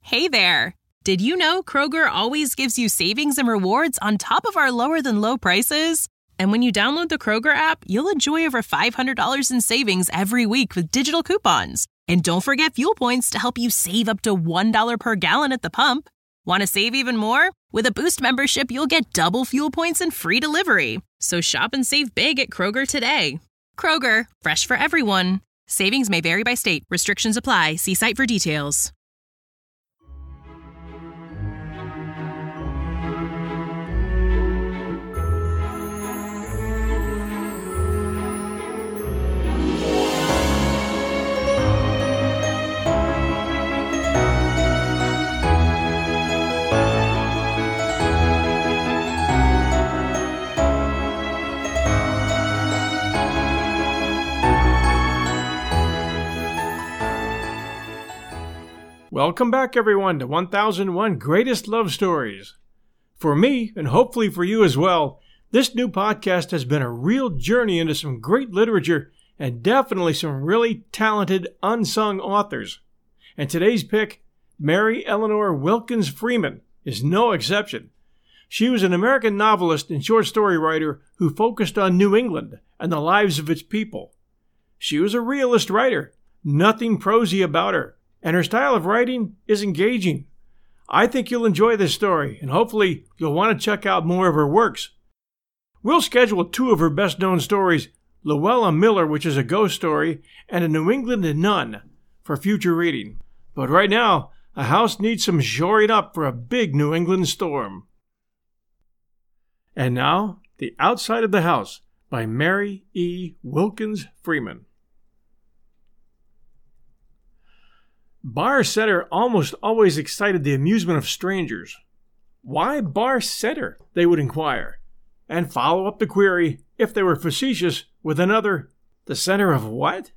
Hey there! Did you know Kroger always gives you savings and rewards on top of our lower-than-low prices? And when you download the Kroger app, you'll enjoy over $500 in savings every week with digital coupons. And don't forget fuel points to help you save up to $1 per gallon at the pump. Want to save even more? With a Boost membership, you'll get double fuel points and free delivery. So shop and save big at Kroger today. Kroger, fresh for everyone. Savings may vary by state. Restrictions apply. See site for details. Welcome back, everyone, to 1001 Greatest Love Stories. For me, and hopefully for you as well, this new podcast has been a real journey into some great literature and definitely some really talented unsung authors. And today's pick, Mary Eleanor Wilkins Freeman, is no exception. She was an American novelist and short story writer who focused on New England and the lives of its people. She was a realist writer, nothing prosy about her. And her style of writing is engaging. I think you'll enjoy this story, and hopefully you'll want to check out more of her works. We'll schedule two of her best-known stories, Luella Miller, which is a ghost story, and A New England Nun, for future reading. But right now, a house needs some shoring up for a big New England storm. And now, The Outside of the House by Mary E. Wilkins Freeman. Bar Center almost always excited the amusement of strangers. Why Bar Center, they would inquire, and follow up the query, if they were facetious, with another, the center of what?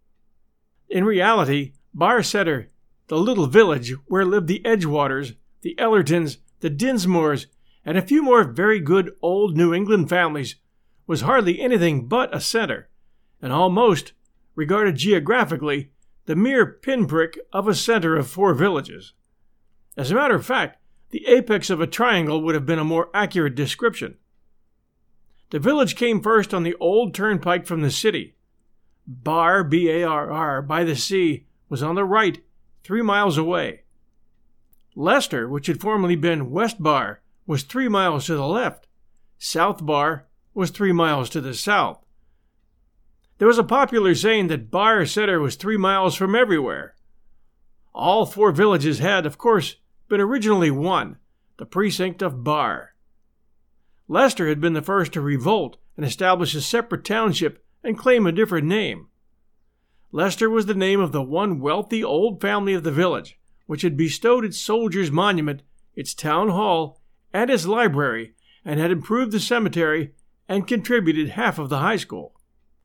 In reality, Bar Center, the little village where lived the Edgewaters, the Ellertons, the Dinsmores, and a few more very good old New England families, was hardly anything but a center, and almost, regarded geographically, the mere pinprick of a center of 4 villages. As a matter of fact, the apex of a triangle would have been a more accurate description. The village came first on the old turnpike from the city. Bar, B-A-R-R, by the sea, was on the right, 3 miles away. Leicester, which had formerly been West Bar, was 3 miles to the left. South Bar was 3 miles to the south. There was a popular saying that Bar Center was 3 miles from everywhere. All 4 villages had, of course, been originally one, the precinct of Bar. Leicester had been the first to revolt and establish a separate township and claim a different name. Leicester was the name of the one wealthy old family of the village, which had bestowed its soldiers' monument, its town hall, and its library, and had improved the cemetery and contributed half of the high school.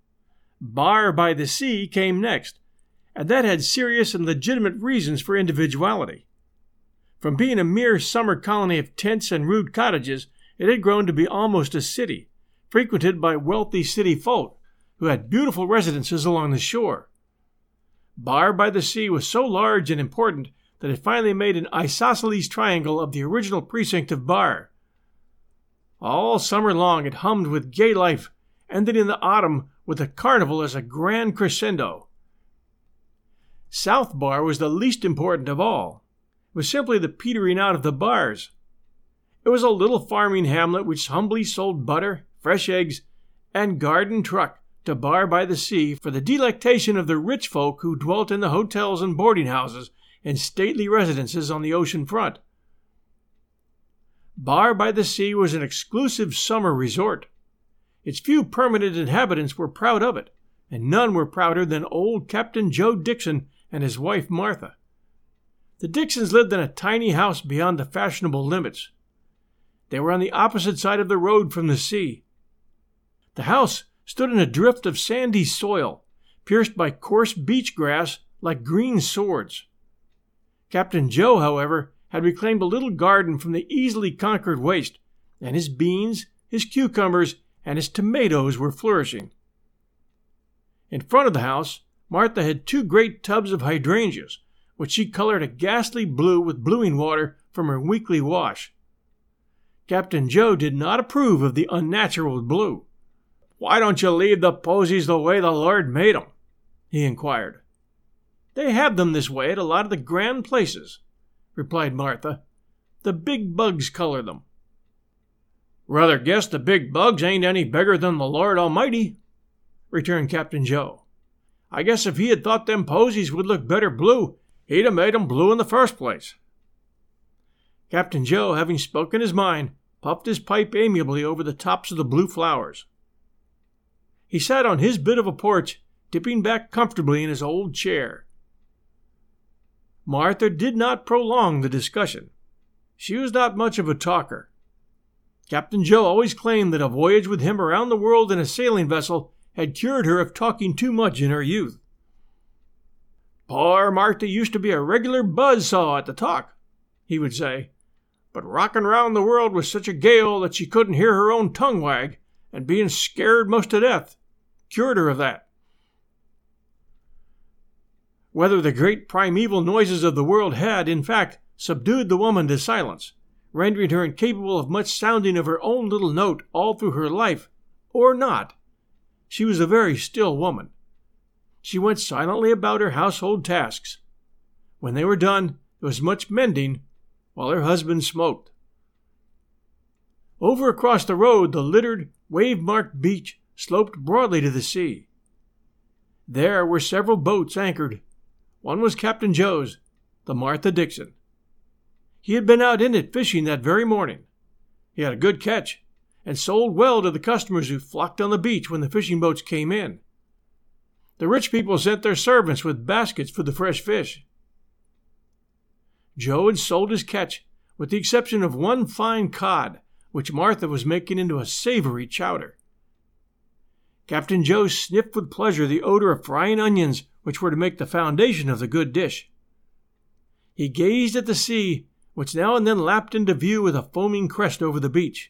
Bar by the Sea came next, and that had serious and legitimate reasons for individuality. From being a mere summer colony of tents and rude cottages, it had grown to be almost a city, frequented by wealthy city folk who had beautiful residences along the shore. Bar by the Sea was so large and important that it finally made an isosceles triangle of the original precinct of Bar. All summer long it hummed with gay life, ending in the autumn with a carnival as a grand crescendo. South Bar was the least important of all. It was simply the petering out of the bars. It was a little farming hamlet which humbly sold butter, fresh eggs, and garden truck to Bar by the Sea for the delectation of the rich folk who dwelt in the hotels and boarding houses and stately residences on the ocean front. Bar by the Sea was an exclusive summer resort. Its few permanent inhabitants were proud of it, and none were prouder than old Captain Joe Dixon and his wife Martha. The Dixons lived in a tiny house beyond the fashionable limits. They were on the opposite side of the road from the sea. The house stood in a drift of sandy soil, pierced by coarse beach grass like green swords. Captain Joe, however, had reclaimed a little garden from the easily conquered waste, and his beans, his cucumbers, and his tomatoes were flourishing. In front of the house, Martha had 2 great tubs of hydrangeas, which she colored a ghastly blue with bluing water from her weekly wash. Captain Joe did not approve of the unnatural blue. "Why don't you leave the posies the way the Lord made 'em?" he inquired. "They have them this way at a lot of the grand places," replied Martha. "The big bugs color them." "Rather guess the big bugs ain't any bigger than the Lord Almighty," returned Captain Joe. "I guess if he had thought them posies would look better blue, he'd have made 'em blue in the first place." Captain Joe, having spoken his mind, puffed his pipe amiably over the tops of the blue flowers. He sat on his bit of a porch, dipping back comfortably in his old chair. Martha did not prolong the discussion. She was not much of a talker. Captain Joe always claimed that a voyage with him around the world in a sailing vessel had cured her of talking too much in her youth. "Poor Martha used to be a regular buzz-saw at the talk," he would say, "but rocking round the world with such a gale that she couldn't hear her own tongue wag, and being scared most to death, cured her of that." Whether the great primeval noises of the world had, in fact, subdued the woman to silence, rendering her incapable of much sounding of her own little note all through her life, or not, she was a very still woman. She went silently about her household tasks. When they were done, there was much mending, while her husband smoked. Over across the road, the littered, wave-marked beach sloped broadly to the sea. There were several boats anchored. One was Captain Joe's, the Martha Dixon. He had been out in it fishing that very morning. He had a good catch, and sold well to the customers who flocked on the beach when the fishing boats came in. The rich people sent their servants with baskets for the fresh fish. Joe had sold his catch, with the exception of one fine cod, which Martha was making into a savory chowder. Captain Joe sniffed with pleasure the odor of frying onions, which were to make the foundation of the good dish. He gazed at the sea, which now and then lapped into view with a foaming crest over the beach.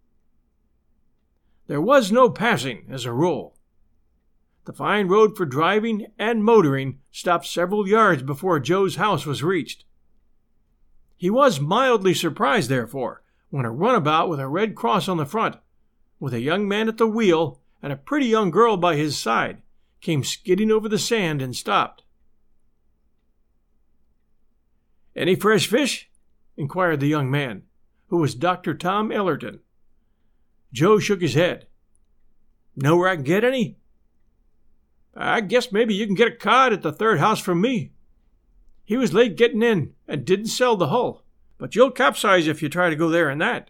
There was no passing, as a rule. The fine road for driving and motoring stopped several yards before Joe's house was reached. He was mildly surprised, therefore, when a runabout with a red cross on the front, with a young man at the wheel and a pretty young girl by his side, came skidding over the sand and stopped. "Any fresh fish?" inquired the young man, who was Dr. Tom Ellerton. Joe shook his head. "Know where I can get any?" "I guess maybe you can get a cod at the third house from me. He was late getting in and didn't sell the hull, but you'll capsize if you try to go there in that."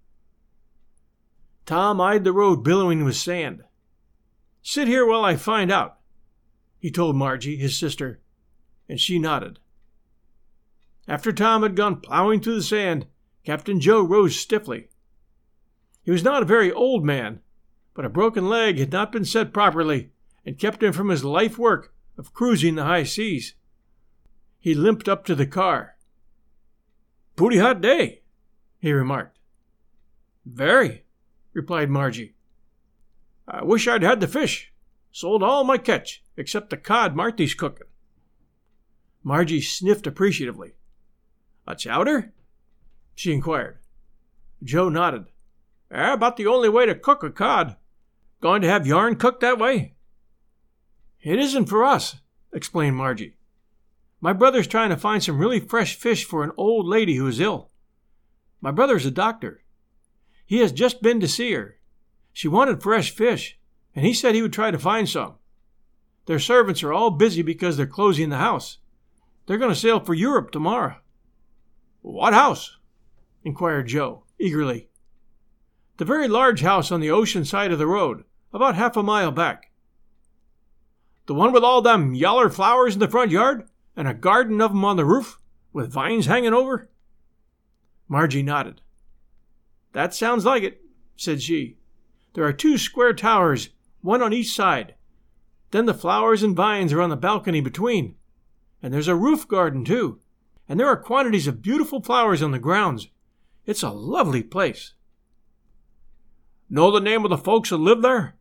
Tom eyed the road billowing with sand. "Sit here while I find out," he told Margie, his sister, and she nodded. After Tom had gone plowing through the sand, Captain Joe rose stiffly. He was not a very old man, but a broken leg had not been set properly and kept him from his life work of cruising the high seas. He limped up to the car. "Pooty hot day," he remarked. "Very," replied Margie. "I wish I'd had the fish. Sold all my catch, except the cod Marthy's cooking." Margie sniffed appreciatively. "A chowder?" she inquired. Joe nodded. "About the only way to cook a cod. Going to have yarn cooked that way?" "It isn't for us," explained Margie. "My brother's trying to find some really fresh fish for an old lady who is ill. My brother's a doctor. He has just been to see her. She wanted fresh fish, and he said he would try to find some. Their servants are all busy because they're closing the house. They're going to sail for Europe tomorrow." "What house?" inquired Joe, eagerly. "The very large house on the ocean side of the road, about half a mile back." "The one with all them yaller flowers in the front yard, and a garden of 'em on the roof, with vines hanging over?" Margie nodded. "That sounds like it," said she. "There are 2 square towers, one on each side. Then the flowers and vines are on the balcony between. And there's a roof garden, too. And there are quantities of beautiful flowers on the grounds. It's a lovely place." "Know the name of the folks that live there?"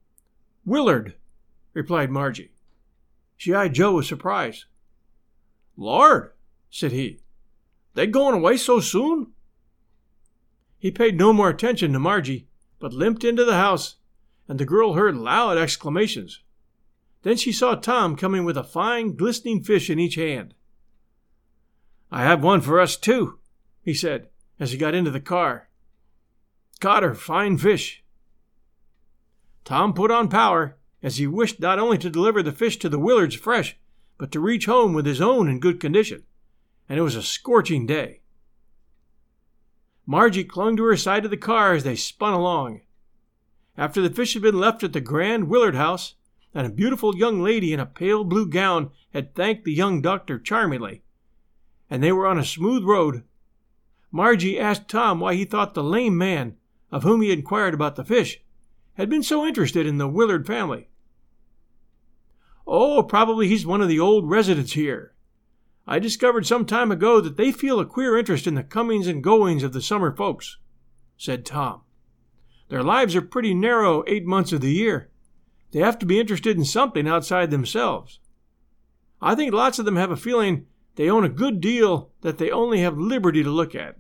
"Willard," replied Margie. She eyed Joe with surprise. "Lord," said he, "they going away so soon?" He paid no more attention to Margie, but limped into the house, and the girl heard loud exclamations. Then she saw Tom coming with a fine, glistening fish in each hand. "I have one for us, too," he said, as he got into the car. "Caught her fine fish." Tom put on power, as he wished not only to deliver the fish to the Willards fresh, but to reach home with his own in good condition, and it was a scorching day. Margie clung to her side of the car as they spun along. After the fish had been left at the grand Willard house, and a beautiful young lady in a pale blue gown had thanked the young doctor charmingly, and they were on a smooth road, Margie asked Tom why he thought the lame man, of whom he inquired about the fish, had been so interested in the Willard family. "Oh, probably he's one of the old residents here. I discovered some time ago that they feel a queer interest in the comings and goings of the summer folks," said Tom. "Their lives are pretty narrow 8 months of the year. They have to be interested in something outside themselves. I think lots of them have a feeling they own a good deal that they only have liberty to look at."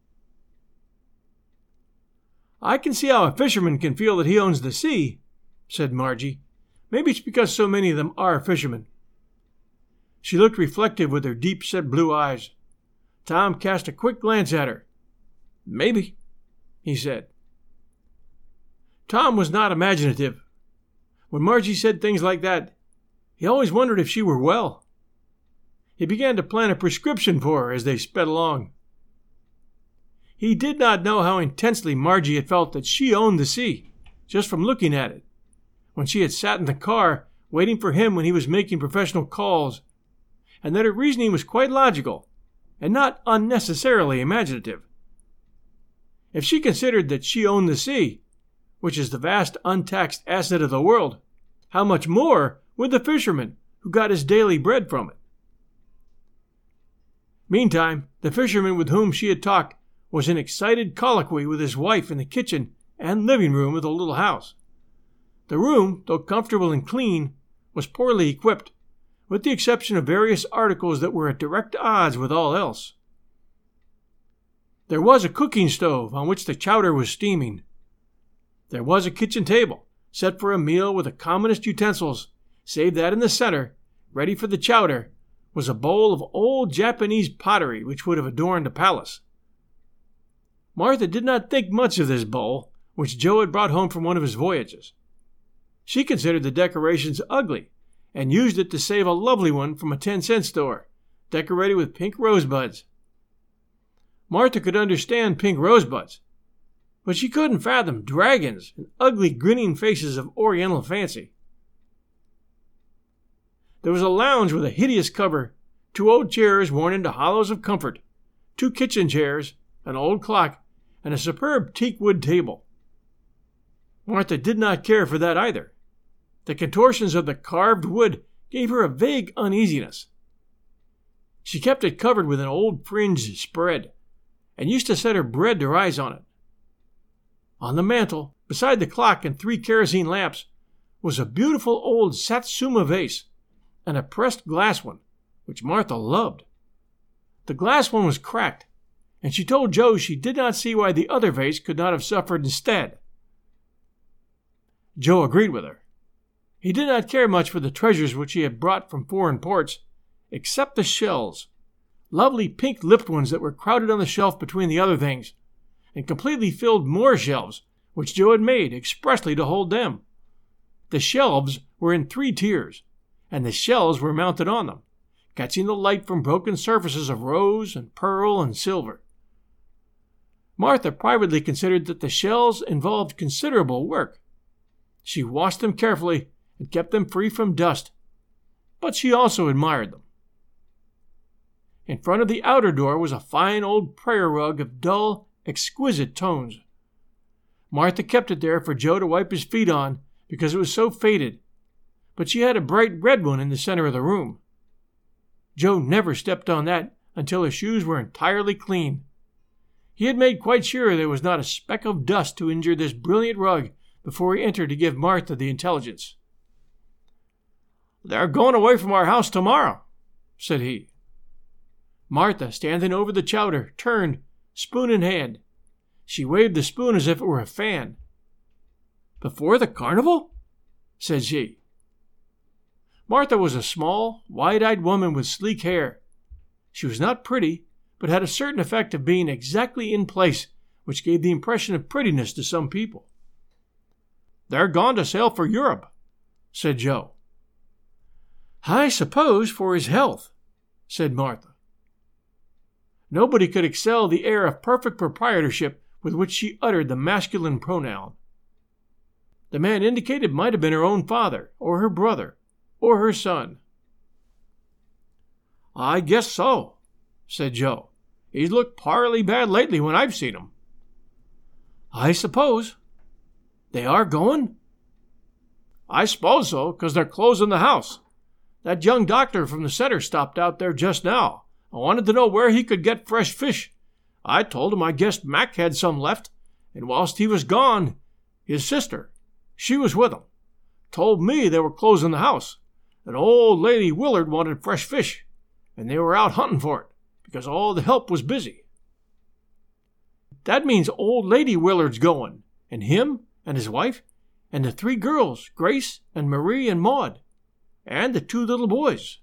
"I can see how a fisherman can feel that he owns the sea," said Margie. "Maybe it's because so many of them are fishermen." She looked reflective with her deep-set blue eyes. Tom cast a quick glance at her. "Maybe," he said. Tom was not imaginative. When Margie said things like that, he always wondered if she were well. He began to plan a prescription for her as they sped along. He did not know how intensely Margie had felt that she owned the sea, just from looking at it, when she had sat in the car waiting for him when he was making professional calls, and that her reasoning was quite logical and not unnecessarily imaginative. If she considered that she owned the sea, which is the vast untaxed asset of the world, how much more would the fisherman who got his daily bread from it? Meantime, the fisherman with whom she had talked was in excited colloquy with his wife in the kitchen and living room of the little house. The room, though comfortable and clean, was poorly equipped, with the exception of various articles that were at direct odds with all else. There was a cooking stove on which the chowder was steaming. There was a kitchen table, set for a meal with the commonest utensils, save that in the center, ready for the chowder, was a bowl of old Japanese pottery which would have adorned a palace. Martha did not think much of this bowl, which Joe had brought home from one of his voyages. She considered the decorations ugly, and used it to save a lovely one from a 10-cent store, decorated with pink rosebuds. Martha could understand pink rosebuds, but she couldn't fathom dragons and ugly grinning faces of Oriental fancy. There was a lounge with a hideous cover, 2 old chairs worn into hollows of comfort, 2 kitchen chairs, an old clock, and a superb teak wood table. Martha did not care for that either. The contortions of the carved wood gave her a vague uneasiness. She kept it covered with an old fringed spread, and used to set her bread to rise on it. On the mantel, beside the clock and 3 kerosene lamps, was a beautiful old Satsuma vase, and a pressed glass one, which Martha loved. The glass one was cracked, and she told Joe she did not see why the other vase could not have suffered instead. Joe agreed with her. He did not care much for the treasures which he had brought from foreign ports, except the shells, lovely pink-lipped ones that were crowded on the shelf between the other things, and completely filled more shelves, which Joe had made expressly to hold them. The shelves were in 3 tiers, and the shells were mounted on them, catching the light from broken surfaces of rose and pearl and silver. Martha privately considered that the shells involved considerable work. She washed them carefully and kept them free from dust, but she also admired them. In front of the outer door was a fine old prayer rug of dull, exquisite tones. Martha kept it there for Joe to wipe his feet on because it was so faded, but she had a bright red one in the center of the room. Joe never stepped on that until his shoes were entirely clean. He had made quite sure there was not a speck of dust to injure this brilliant rug before he entered to give Martha the intelligence. "They're going away from our house tomorrow," said he. Martha, standing over the chowder, turned, spoon in hand. She waved the spoon as if it were a fan. "Before the carnival?" said she. Martha was a small, wide-eyed woman with sleek hair. She was not pretty, but had a certain effect of being exactly in place, which gave the impression of prettiness to some people. "They're gone to sail for Europe," said Joe. "I suppose for his health," said Martha. Nobody could excel the air of perfect proprietorship with which she uttered the masculine pronoun. The man indicated might have been her own father, or her brother, or her son. "I guess so," said Joe. "He's looked parley bad lately when I've seen him." "I suppose. They are going?" "I suppose so, 'cause they're closing the house. That young doctor from the center stopped out there just now. I wanted to know where he could get fresh fish. I told him I guessed Mac had some left, and whilst he was gone, his sister, she was with him, told me they were closing the house, and old lady Willard wanted fresh fish, and they were out hunting for it, because all the help was busy." "That means old lady Willard's going, and him, and his wife, and the 3 girls, Grace and Marie and Maud, and the 2 little boys."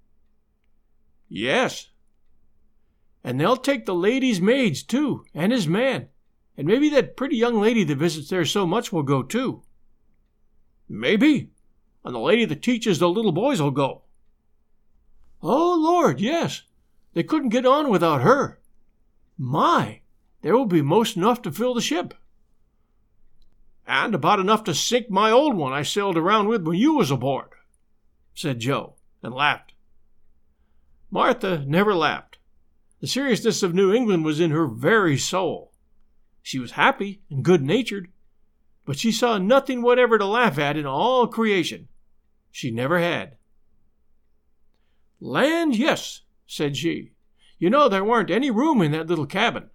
"Yes." "And they'll take the lady's maids, too, and his man, and maybe that pretty young lady that visits there so much will go, too." "Maybe, and the lady that teaches the little boys will go." "Oh, Lord, yes. They couldn't get on without her. My, there will be most enough to fill the ship." "And about enough to sink my old one I sailed around with when you was aboard," said Joe, and laughed. Martha never laughed. The seriousness of New England was in her very soul. She was happy and good-natured, but she saw nothing whatever to laugh at in all creation. She never had. "Land, yes," said she. "You know there weren't any room in that little cabin."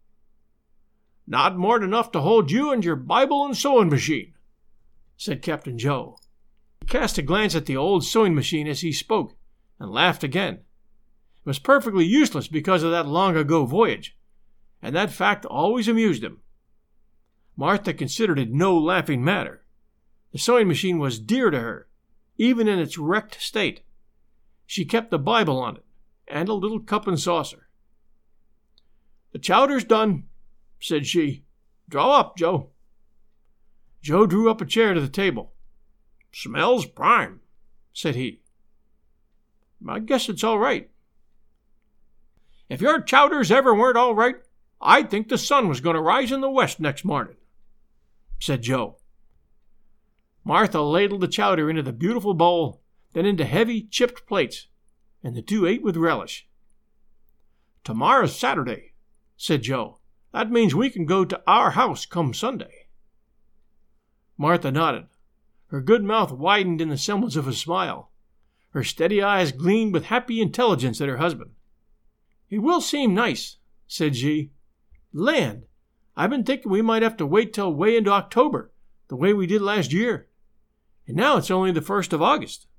"Not more'n enough to hold you and your Bible and sewing machine," said Captain Joe. He cast a glance at the old sewing machine as he spoke, and laughed again. It was perfectly useless because of that long-ago voyage, and that fact always amused him. Martha considered it no laughing matter. The sewing machine was dear to her, even in its wrecked state. She kept the Bible on it, and a little cup and saucer. "The chowder's done," said she. "Draw up, Joe." Joe drew up a chair to the table. "Smells prime," said he. "I guess it's all right." "If your chowders ever weren't all right, I'd think the sun was going to rise in the west next morning," said Joe. Martha ladled the chowder into the beautiful bowl, then into heavy, chipped plates, and the 2 ate with relish. "Tomorrow's Saturday," said Joe. "That means we can go to our house come Sunday." Martha nodded. Her good mouth widened in the semblance of a smile. Her steady eyes gleamed with happy intelligence at her husband. "It will seem nice," said she. "Land, I've been thinking we might have to wait till way into October, the way we did last year. And now it's only the 1st of August.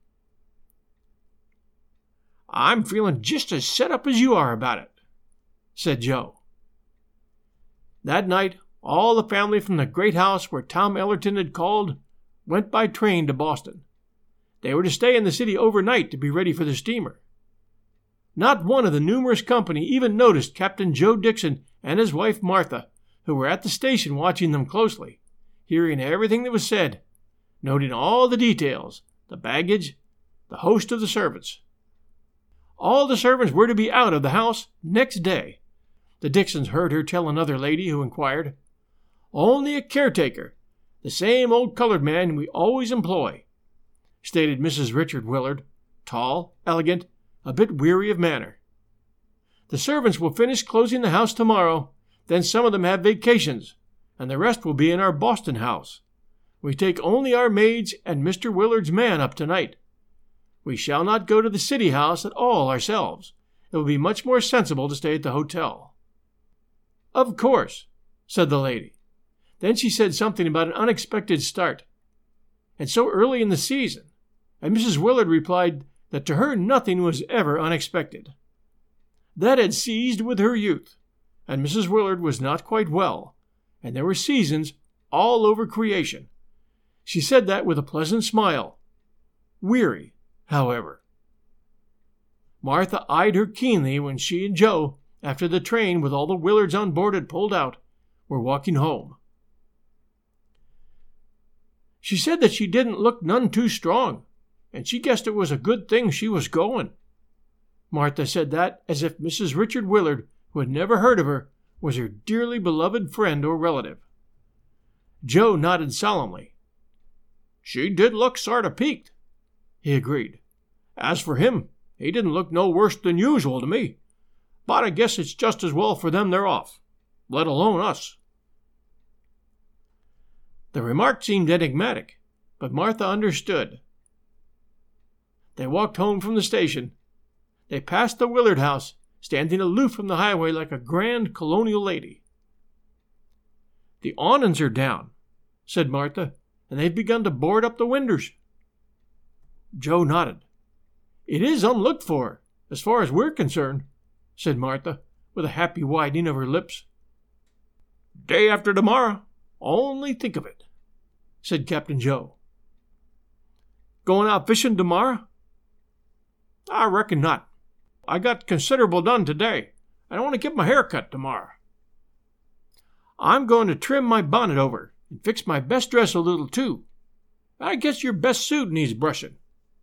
"I'm feeling just as set up as you are about it," said Joe. That night, all the family from the great house where Tom Ellerton had called went by train to Boston. They were to stay in the city overnight to be ready for the steamer. Not one of the numerous company even noticed Captain Joe Dixon and his wife Martha, who were at the station watching them closely, hearing everything that was said, noting all the details, the baggage, the host of the servants. All the servants were to be out of the house next day. The Dixons heard her tell another lady who inquired. "Only a caretaker, the same old colored man we always employ," stated Mrs. Richard Willard, tall, elegant, a bit weary of manner. "The servants will finish closing the house tomorrow, then some of them have vacations, and the rest will be in our Boston house. We take only our maids and Mr. Willard's man up tonight. We shall not go to the city house at all ourselves. It will be much more sensible to stay at the hotel." "Of course," said the lady. Then she said something about an unexpected start. And so early in the season, and Mrs. Willard replied that to her nothing was ever unexpected. that had seized with her youth, and Mrs. Willard was not quite well, and there were seasons all over creation. She said that with a pleasant smile. Weary, however. Martha eyed her keenly when she and Joe, after the train with all the Willards on board had pulled out, were walking home. She said that she didn't look none too strong, and she guessed it was a good thing she was going. Martha said that as if Mrs. Richard Willard, who had never heard of her, was her dearly beloved friend or relative. Joe nodded solemnly. She did look sort of peaked, he agreed. As for him, he didn't look no worse than usual to me, but I guess it's just as well for them they're off, let alone us. The remark seemed enigmatic, but Martha understood. They walked home from the station. They passed the Willard house, standing aloof from the highway like a grand colonial lady. The awnings are down, said Martha, and they've begun to board up the winders. Joe nodded. It is unlooked for, as far as we're concerned, said Martha, with a happy widening of her lips. Day after tomorrow. Only think of it, said Captain Joe. Going out fishing tomorrow? I reckon not. I got considerable done today. I want to get my hair cut tomorrow. I'm going to trim my bonnet over and fix my best dress a little too. I guess your best suit needs brushing.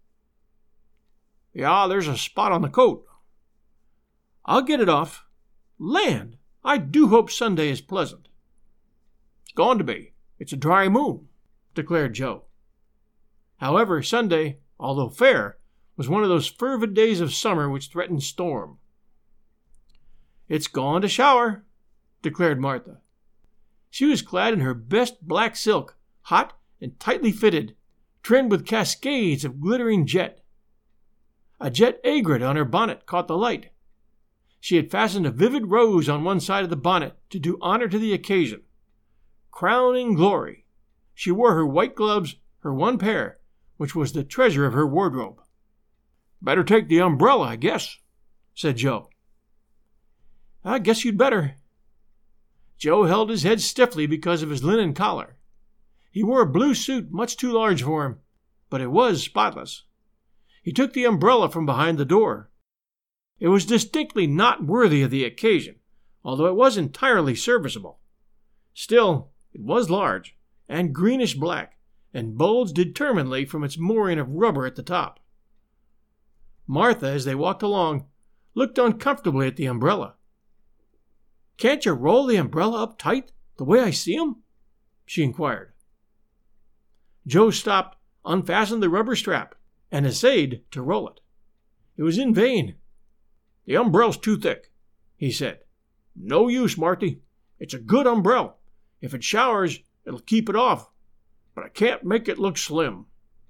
Yeah, there's a spot on the coat. I'll get it off. Land, I do hope Sunday is pleasant. It's going to be. It's a dry moon, declared Joe. However, Sunday, although fair, was one of those fervid days of summer which threatened storm. It's going to shower, declared Martha. She was clad in her best black silk, hot and tightly fitted, trimmed with cascades of glittering jet. A jet aigrette on her bonnet caught the light. She had fastened a vivid rose on one side of the bonnet to do honor to the occasion. Crowning glory, she wore her white gloves, her one pair, which was the treasure of her wardrobe. Better take the umbrella, I guess, said Joe. I guess you'd better. Joe held his head stiffly because of his linen collar. He wore a blue suit much too large for him, but it was spotless. He took the umbrella from behind the door. It was distinctly not worthy of the occasion, although it was entirely serviceable. Still, it was large, and greenish black, and bulged determinedly from its mooring of rubber at the top. Martha, as they walked along, looked uncomfortably at the umbrella. Can't you roll the umbrella up tight, the way I see 'em? She inquired. Joe stopped, unfastened the rubber strap, and essayed to roll it. It was in vain. The umbrella's too thick, he said. No use, Marty. It's a good umbrella. If it showers, it'll keep it off, but I can't make it look slim.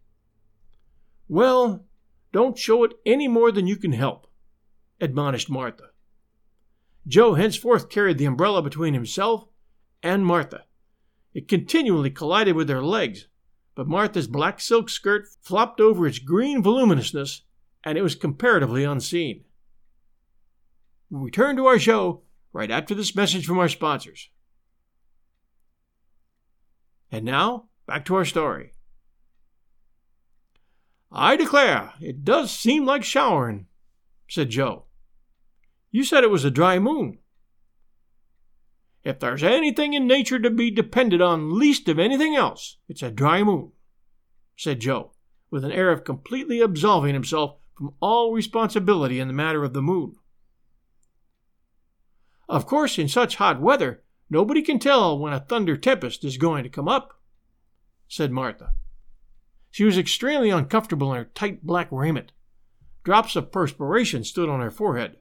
Well, don't show it any more than you can help, admonished Martha. Joe henceforth carried the umbrella between himself and Martha. It continually collided with their legs, but Martha's black silk skirt flopped over its green voluminousness, and it was comparatively unseen. We'll return to our show right after this message from our sponsors. And now, back to our story. I declare, it does seem like showering, said Joe. You said it was a dry moon. If there's anything in nature to be depended on least of anything else, it's a dry moon, said Joe, with an air of completely absolving himself from all responsibility in the matter of the moon. Of course, in such hot weather, nobody can tell when a thunder tempest is going to come up, said Martha. She was extremely uncomfortable in her tight black raiment. Drops of perspiration stood on her forehead.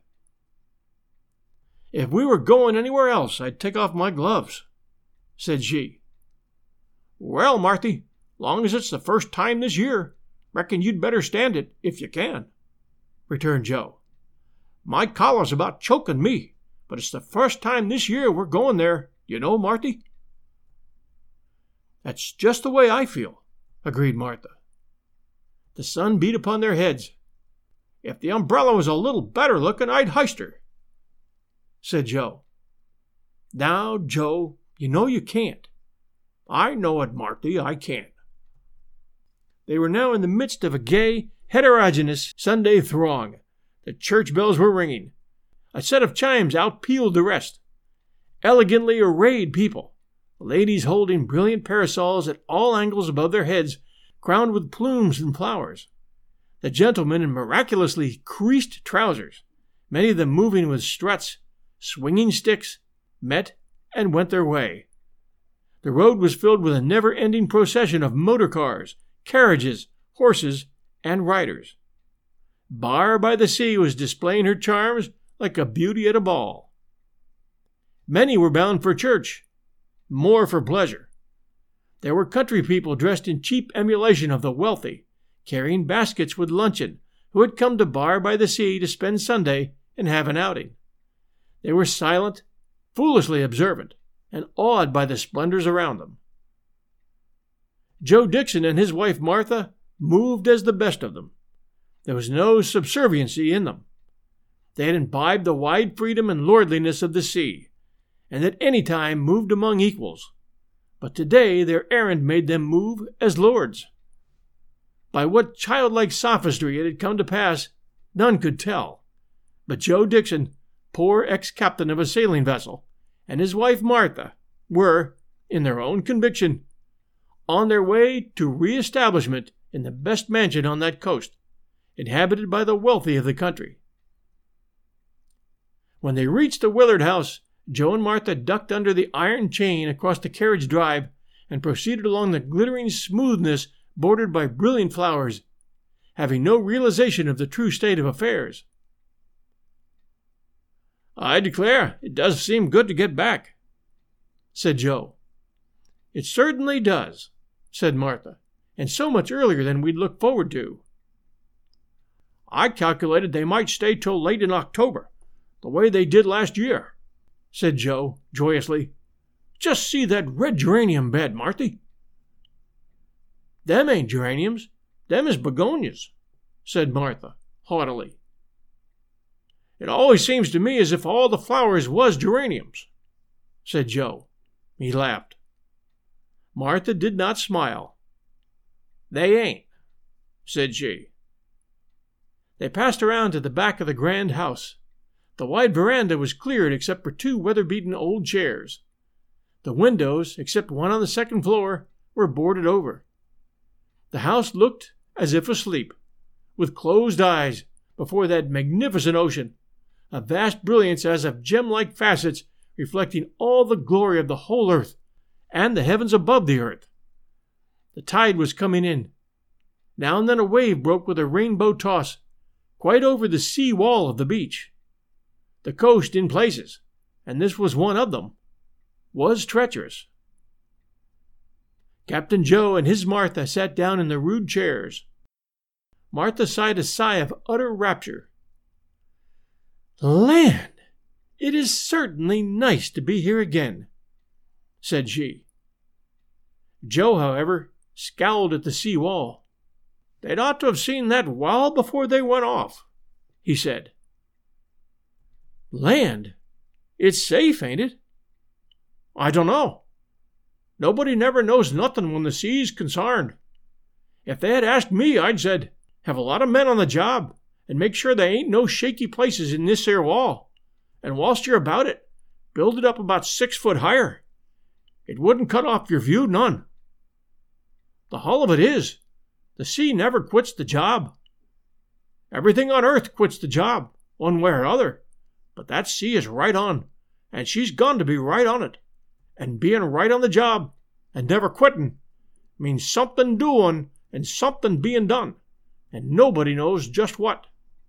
If we were going anywhere else, I'd take off my gloves, said she. Well, Marthy, long as it's the first time this year, reckon you'd better stand it if you can, returned Joe. My collar's about choking me, but it's the first time this year we're going there, you know, Marthy. That's just the way I feel, agreed Martha. The sun beat upon their heads. If the umbrella was a little better looking, I'd hist her, said Joe. Now, Joe, you know you can't. I know it, Marthy, I can't. They were now in the midst of a gay, heterogeneous Sunday throng. The church bells were ringing. A set of chimes outpealed the rest. Elegantly arrayed people, ladies holding brilliant parasols at all angles above their heads, crowned with plumes and flowers. The gentlemen in miraculously creased trousers, many of them moving with struts, swinging sticks, met and went their way. The road was filled with a never-ending procession of motor cars, carriages, horses, and riders. Bar by the Sea was displaying her charms like a beauty at a ball. Many were bound for church, more for pleasure. There were country people dressed in cheap emulation of the wealthy, carrying baskets with luncheon, who had come to Bar by the Sea to spend Sunday and have an outing. They were silent, foolishly observant, and awed by the splendors around them. Joe Dixon and his wife Martha moved as the best of them. There was no subserviency in them. They had imbibed the wide freedom and lordliness of the sea, and at any time moved among equals. But today their errand made them move as lords. By what childlike sophistry it had come to pass, none could tell. But Joe Dixon, poor ex-captain of a sailing vessel, and his wife Martha were, in their own conviction, on their way to re-establishment in the best mansion on that coast, inhabited by the wealthy of the country. When they reached the Willard house, Joe and Martha ducked under the iron chain across the carriage drive and proceeded along the glittering smoothness bordered by brilliant flowers, having no realization of the true state of affairs. I declare, it does seem good to get back, said Joe. It certainly does, said Martha, and so much earlier than we'd looked forward to. I calculated they might stay till late in October, the way they did last year, said Joe, joyously. Just see that red geranium bed, Marthy. Them ain't geraniums, them is begonias, said Martha, haughtily. It always seems to me as if all the flowers was geraniums, said Joe. He laughed. Martha did not smile. They ain't, said she. They passed around to the back of the grand house. The wide veranda was cleared except for two weather-beaten old chairs. The windows, except one on the second floor, were boarded over. The house looked as if asleep, with closed eyes before that magnificent ocean, a vast brilliance as of gem-like facets reflecting all the glory of the whole earth and the heavens above the earth. The tide was coming in. Now and then a wave broke with a rainbow toss, quite over the sea wall of the beach. The coast, in places, and this was one of them, was treacherous. Captain Joe and his Martha sat down in the rude chairs. Martha sighed a sigh of utter rapture. Land! It is certainly nice to be here again, said she. Joe, however, scowled at the sea wall. They'd ought to have seen that well before they went off, he said. Land? It's safe, ain't it? I don't know. Nobody never knows nothing when the sea's consarned. If they had asked me, I'd said, have a lot of men on the job, and make sure there ain't no shaky places in this here wall. And whilst you're about it, build it up about 6 foot higher. It wouldn't cut off your view none. The hull of it is, the sea never quits the job. Everything on earth quits the job, one way or other. But that sea is right on, and she's gone to be right on it. And being right on the job, and never quitting, means something doing and something being done, and nobody knows just what.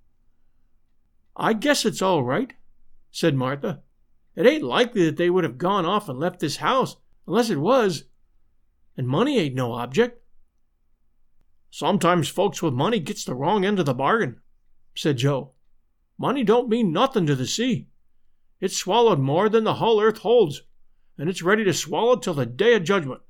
I guess it's all right, said Martha. It ain't likely that they would have gone off and left this house, unless it was. And money ain't no object. Sometimes folks with money gets the wrong end of the bargain, said Joe. Money don't mean nothing to the sea. It's swallowed more than the whole earth holds, and it's ready to swallow till the day of judgment.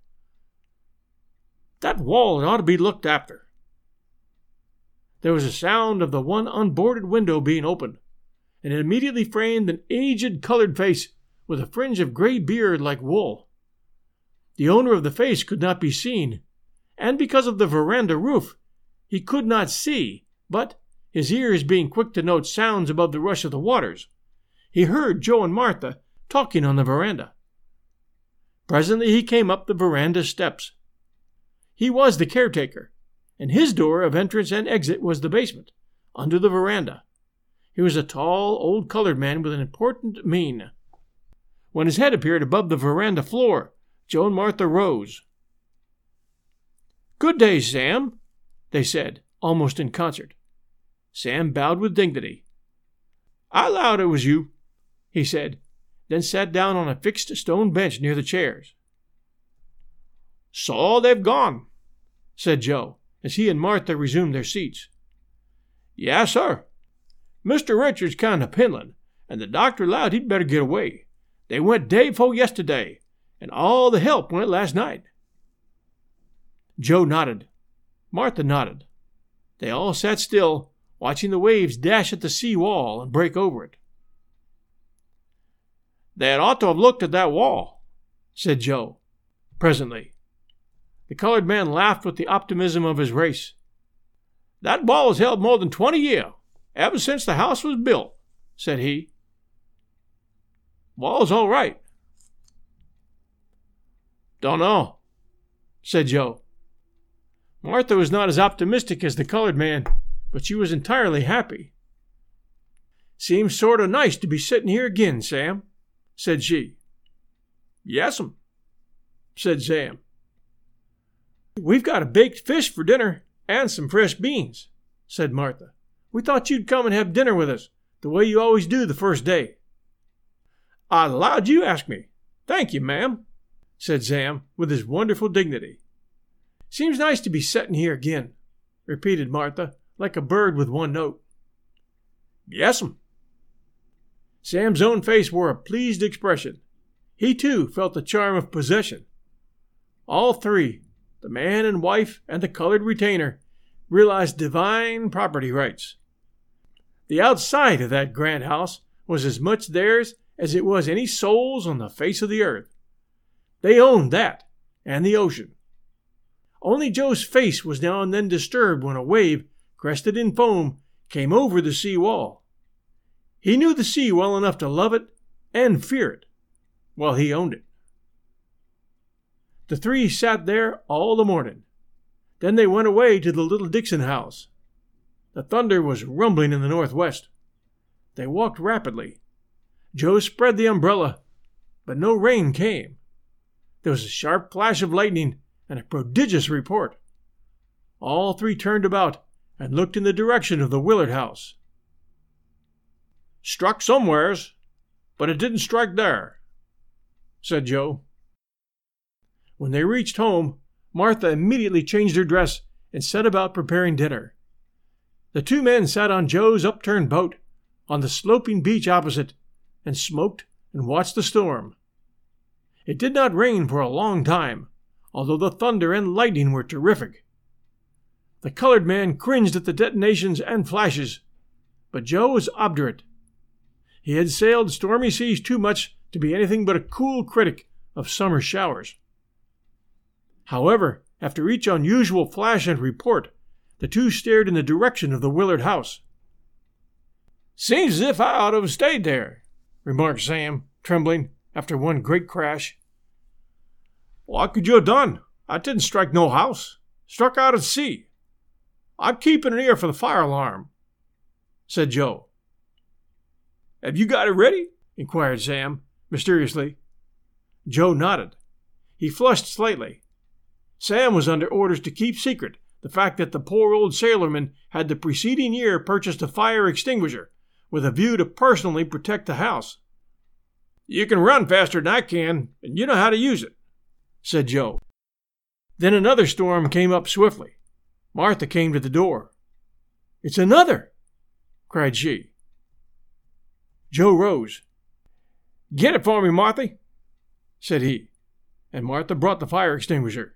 That wall ought to be looked after. There was a sound of the one unboarded window being opened, and it immediately framed an aged colored face with a fringe of gray beard like wool. The owner of the face could not be seen, and because of the veranda roof, he could not see, but, his ears being quick to note sounds above the rush of the waters, he heard Joe and Martha talking on the veranda. Presently he came up the veranda steps. He was the caretaker, and his door of entrance and exit was the basement, under the veranda. He was a tall, old colored man with an important mien. When his head appeared above the veranda floor, Joe and Martha rose. "Good day, Sam," they said, almost in concert. Sam bowed with dignity. "I allowed it was you," he said, then sat down on a fixed stone bench near the chairs. "So they've gone," said Joe, as he and Martha resumed their seats. "Yes, sir. Mr. Richards kind of pindlin', and the doctor allowed he'd better get away. They went day before yesterday, and all the help went last night." Joe nodded. Martha nodded. They all sat still, watching the waves dash at the sea wall and break over it. "They had ought to have looked at that wall," said Joe, presently. The colored man laughed with the optimism of his race. "That wall has held more than 20 years, ever since the house was built," said he. "Wall's all right." "Dunno," said Joe. Martha was not as optimistic as the colored man, but she was entirely happy. "Seems sort of nice to be sitting here again, Sam," said she. "Yes'm," said Sam. "We've got a baked fish for dinner and some fresh beans," said Martha. "We thought you'd come and have dinner with us, the way you always do the first day." "I allowed you asked me. Thank you, ma'am," said Sam, with his wonderful dignity. "Seems nice to be setting here again," repeated Martha, like a bird with one note. "Yes'm." Sam's own face wore a pleased expression. He, too, felt the charm of possession. All three, the man and wife and the colored retainer, realized divine property rights. The outside of that grand house was as much theirs as it was any soul's on the face of the earth. They owned that, and the ocean. Only Joe's face was now and then disturbed when a wave, crested in foam, came over the sea wall. He knew the sea well enough to love it and fear it, while he owned it. The three sat there all the morning. Then they went away to the little Dixon house. The thunder was rumbling in the northwest. They walked rapidly. Joe spread the umbrella, but no rain came. There was a sharp flash of lightning and a prodigious report. All three turned about and looked in the direction of the Willard house. "Struck somewheres, but it didn't strike there," said Joe. When they reached home, Martha immediately changed her dress and set about preparing dinner. The two men sat on Joe's upturned boat, on the sloping beach opposite, and smoked and watched the storm. It did not rain for a long time, although the thunder and lightning were terrific. The colored man cringed at the detonations and flashes, but Joe was obdurate. He had sailed stormy seas too much to be anything but a cool critic of summer showers. However, after each unusual flash and report, the two stared in the direction of the Willard house. "Seems as if I ought to have stayed there," remarked Sam, trembling, after one great crash. "What could you have done? I didn't strike no house. Struck out at sea. I'm keeping an ear for the fire alarm," said Joe. "Have you got it ready?" inquired Sam, mysteriously. Joe nodded. He flushed slightly. Sam was under orders to keep secret the fact that the poor old sailorman had the preceding year purchased a fire extinguisher with a view to personally protect the house. "You can run faster than I can, and you know how to use it," said Joe. Then another storm came up swiftly. Martha came to the door. "It's another!" cried she. Joe rose. "Get it for me, Martha," said he, and Martha brought the fire extinguisher.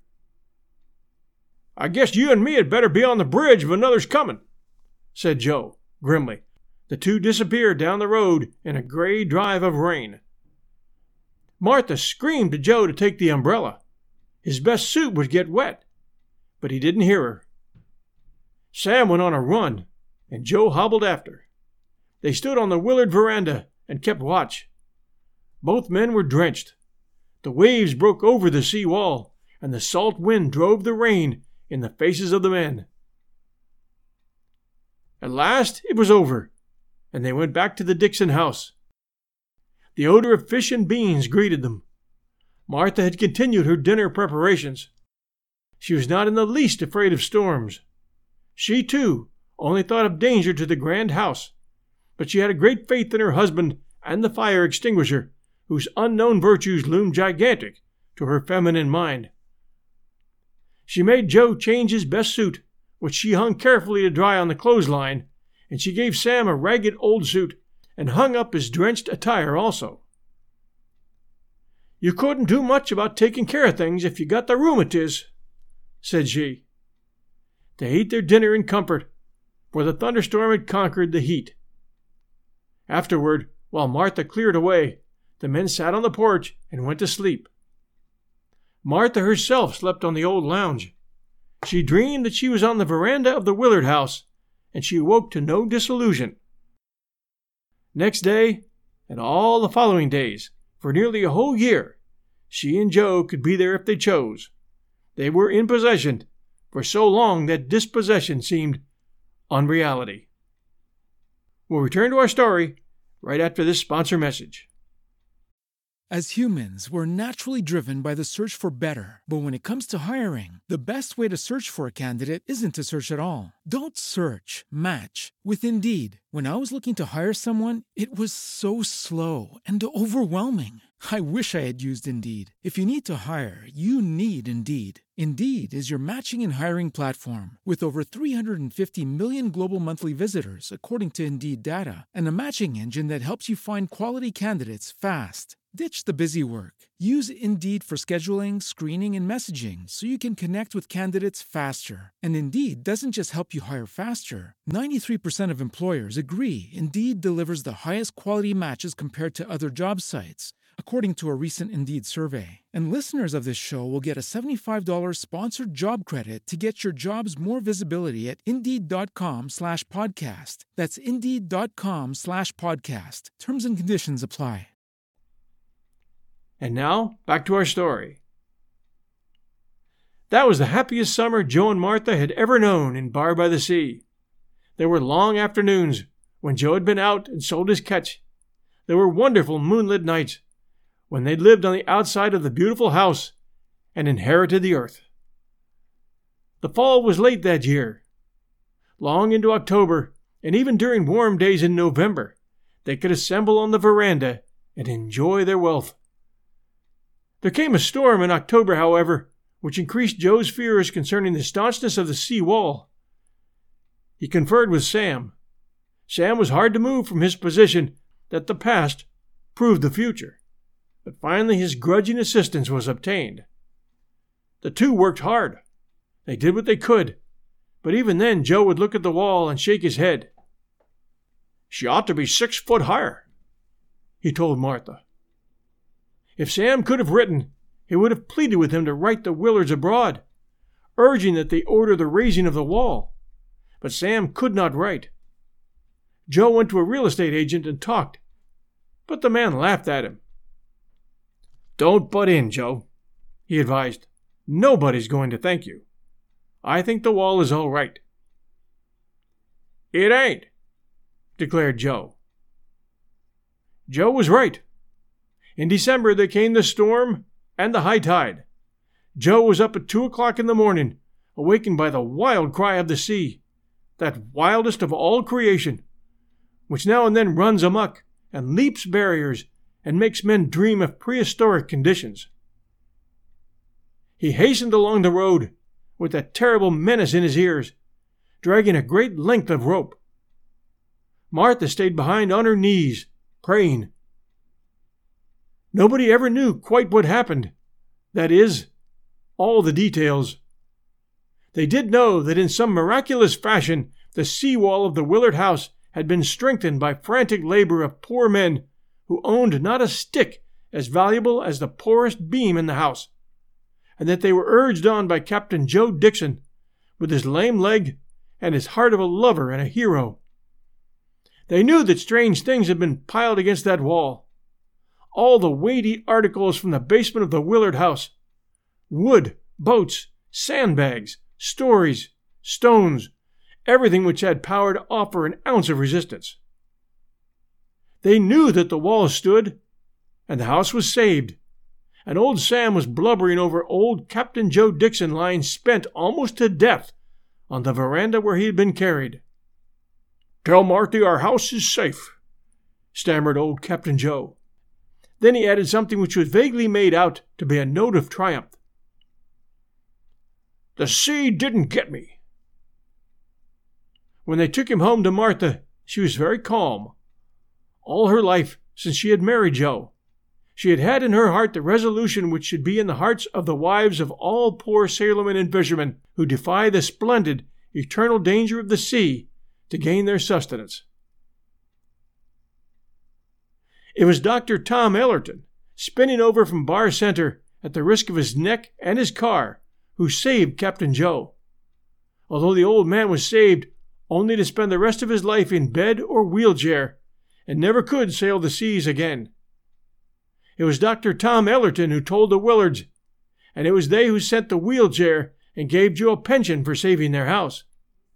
"I guess you and me had better be on the bridge if another's coming," said Joe, grimly. The two disappeared down the road in a gray drive of rain. Martha screamed to Joe to take the umbrella. His best suit would get wet, but he didn't hear her. Sam went on a run, and Joe hobbled after. They stood on the Willard veranda and kept watch. Both men were drenched. The waves broke over the sea wall, and the salt wind drove the rain in the faces of the men. At last it was over, and they went back to the Dixon house. The odor of fish and beans greeted them. Martha had continued her dinner preparations. She was not in the least afraid of storms. She, too, only thought of danger to the grand house, but she had a great faith in her husband and the fire extinguisher, whose unknown virtues loomed gigantic to her feminine mind. She made Joe change his best suit, which she hung carefully to dry on the clothesline, and she gave Sam a ragged old suit and hung up his drenched attire also. "You couldn't do much about taking care of things if you got the rheumatiz," said she. They ate their dinner in comfort, for the thunderstorm had conquered the heat. Afterward, while Martha cleared away, the men sat on the porch and went to sleep. Martha herself slept on the old lounge. She dreamed that she was on the veranda of the Willard house, and she awoke to no disillusion. Next day, and all the following days, for nearly a whole year, she and Joe could be there if they chose. They were in possession for so long that dispossession seemed unreality. We'll return to our story right after this sponsor message. As humans, we're naturally driven by the search for better. But when it comes to hiring, the best way to search for a candidate isn't to search at all. Don't search, match with Indeed. When I was looking to hire someone, it was so slow and overwhelming. I wish I had used Indeed. If you need to hire, you need Indeed. Indeed is your matching and hiring platform with over 350 million global monthly visitors, according to Indeed data, and a matching engine that helps you find quality candidates fast. Ditch the busy work. Use Indeed for scheduling, screening, and messaging so you can connect with candidates faster. And Indeed doesn't just help you hire faster. 93% of employers agree Indeed delivers the highest quality matches compared to other job sites, according to a recent Indeed survey. And listeners of this show will get a $75 sponsored job credit to get your jobs more visibility at Indeed.com/podcast. That's Indeed.com/podcast. Terms and conditions apply. And now, back to our story. That was the happiest summer Joe and Martha had ever known in Bar by the Sea. There were long afternoons when Joe had been out and sold his catch. There were wonderful moonlit nights when they lived on the outside of the beautiful house and inherited the earth. The fall was late that year. Long into October, and even during warm days in November, they could assemble on the veranda and enjoy their wealth. There came a storm in October, however, which increased Joe's fears concerning the staunchness of the sea wall. He conferred with Sam. Sam was hard to move from his position that the past proved the future, but finally his grudging assistance was obtained. The two worked hard. They did what they could, but even then Joe would look at the wall and shake his head. "She ought to be 6 foot higher," he told Martha. If Sam could have written, he would have pleaded with him to write the Willards abroad, urging that they order the raising of the wall. But Sam could not write. Joe went to a real estate agent and talked, but the man laughed at him. "Don't butt in, Joe," he advised. "Nobody's going to thank you. I think the wall is all right." "It ain't," declared Joe. Joe was right. In December there came the storm and the high tide. Joe was up at 2 o'clock in the morning, awakened by the wild cry of the sea, that wildest of all creation, which now and then runs amok and leaps barriers and makes men dream of prehistoric conditions. He hastened along the road with that terrible menace in his ears, dragging a great length of rope. Martha stayed behind on her knees, praying. Nobody ever knew quite what happened. That is, all the details. They did know that in some miraculous fashion the sea wall of the Willard house had been strengthened by frantic labor of poor men who owned not a stick as valuable as the poorest beam in the house, and that they were urged on by Captain Joe Dixon, with his lame leg and his heart of a lover and a hero. They knew that strange things had been piled against that wall. All the weighty articles from the basement of the Willard house: wood, boats, sandbags, stories, stones, everything which had power to offer an ounce of resistance. They knew that the walls stood, and the house was saved, and old Sam was blubbering over old Captain Joe Dixon lying spent almost to death on the veranda where he had been carried. "Tell Marthy our house is safe," stammered old Captain Joe. Then he added something which was vaguely made out to be a note of triumph. "The sea didn't get me." When they took him home to Martha, she was very calm. All her life, since she had married Joe, she had had in her heart the resolution which should be in the hearts of the wives of all poor sailormen and fishermen who defy the splendid, eternal danger of the sea to gain their sustenance. It was Dr. Tom Ellerton, spinning over from Bar Center at the risk of his neck and his car, who saved Captain Joe, although the old man was saved only to spend the rest of his life in bed or wheelchair and never could sail the seas again. It was Dr. Tom Ellerton who told the Willards, and it was they who sent the wheelchair and gave Joe a pension for saving their house.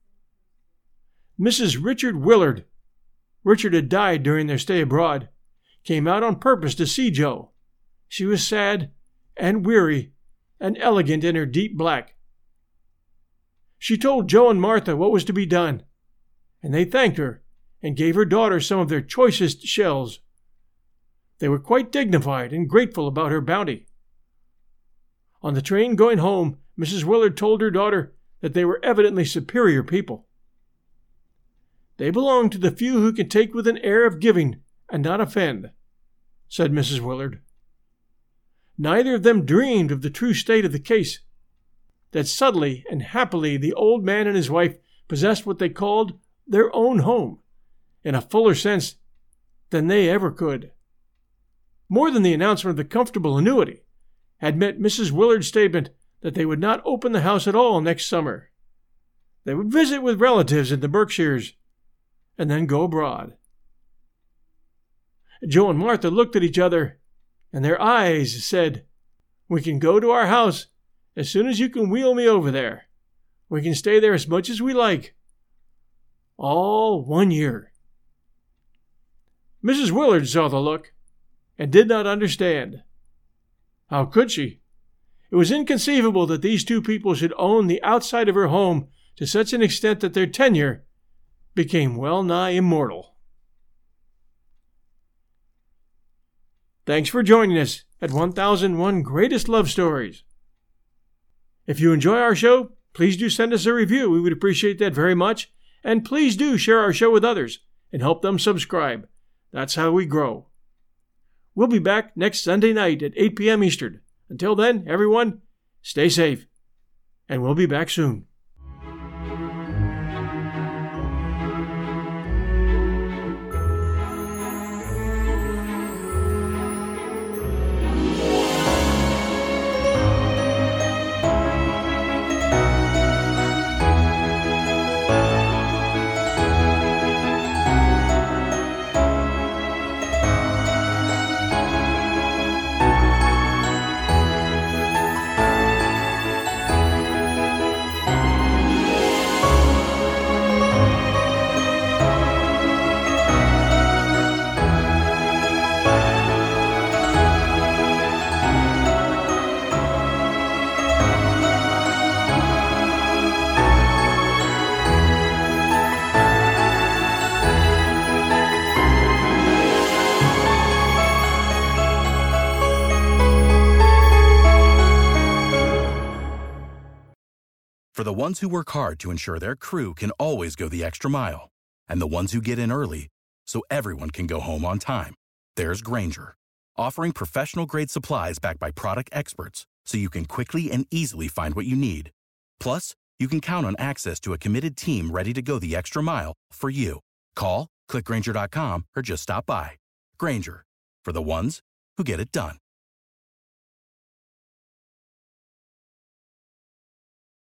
Mrs. Richard Willard, Richard had died during their stay abroad, came out on purpose to see Joe. She was sad and weary and elegant in her deep black. She told Joe and Martha what was to be done, and they thanked her and gave her daughter some of their choicest shells. They were quite dignified and grateful about her bounty. On the train going home, Mrs. Willard told her daughter that they were evidently superior people. "They belong to the few who can take with an air of giving and not offend," said Mrs. Willard. Neither of them dreamed of the true state of the case, that subtly and happily the old man and his wife possessed what they called their own home, in a fuller sense than they ever could. More than the announcement of the comfortable annuity had meant Mrs. Willard's statement that they would not open the house at all next summer. They would visit with relatives in the Berkshires and then go abroad. Joe and Martha looked at each other, and their eyes said, "We can go to our house as soon as you can wheel me over there. We can stay there as much as we like. All 1 year." Mrs. Willard saw the look and did not understand. How could she? It was inconceivable that these two people should own the outside of her home to such an extent that their tenure became well nigh immortal. Thanks for joining us at 1001 Greatest Love Stories. If you enjoy our show, please do send us a review. We would appreciate that very much. And please do share our show with others and help them subscribe. That's how we grow. We'll be back next Sunday night at 8 p.m. Eastern. Until then, everyone, stay safe. And we'll be back soon. For the ones who work hard to ensure their crew can always go the extra mile, and the ones who get in early so everyone can go home on time, there's Grainger, offering professional-grade supplies backed by product experts so you can quickly and easily find what you need. Plus, you can count on access to a committed team ready to go the extra mile for you. Call, click Grainger.com, or just stop by. Grainger, for the ones who get it done.